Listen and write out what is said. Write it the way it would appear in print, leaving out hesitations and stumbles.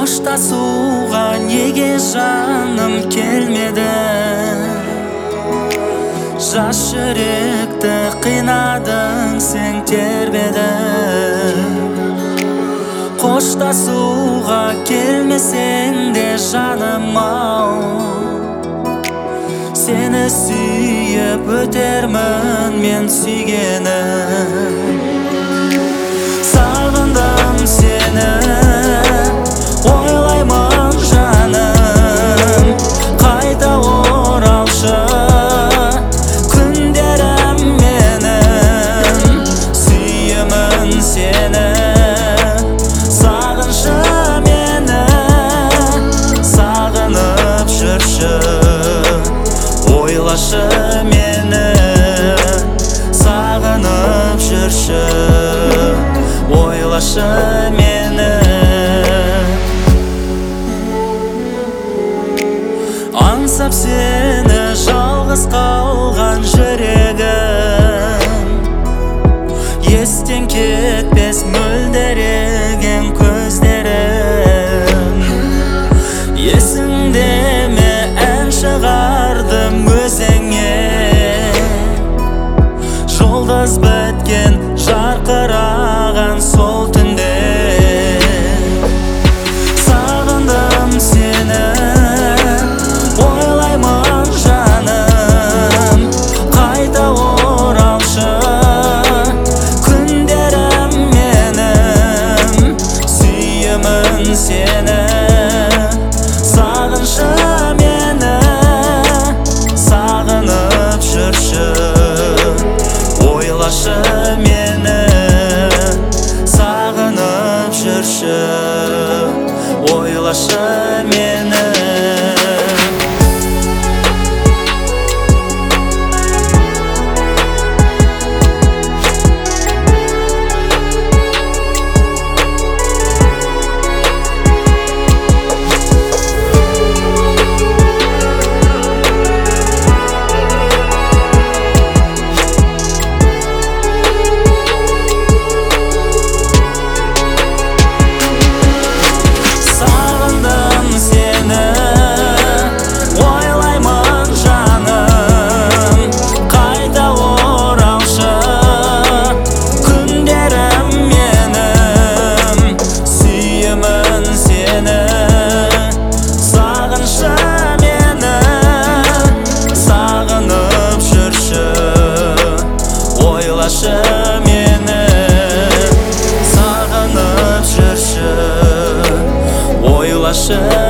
Қоштасуға неге жаным келмеді? Жас жүректі қинадың, сен тербедің. Қоштасуға келмесең де жаным ау, сені сүйіп өтермін мен сүйгенім. Сағындым сені, ойлаймын жаным, қайта оралшы күндерім менің. Сүйемін сені, сағыншы мені, сағынып жүрші, ойлашы мені, сағынып жүрші, ойлашы мені. Аңсап сені жалғыз қалған жүрегім, естен кетпес мөлдіреген көздерім. Есіңде ме ән шығардым өзіңе, жұлдыз біткен жарқыраған сол түнде. Сағындым сені, ойлаймын жаным, қайта оралшы күндерім менің. Сүйемін сені, сағыншы мені, сағынып жүрші, ойлашы мені, сағынып жүрші, ойлашы мені. Ойлашы мені, сағынып жүрші, ойлашы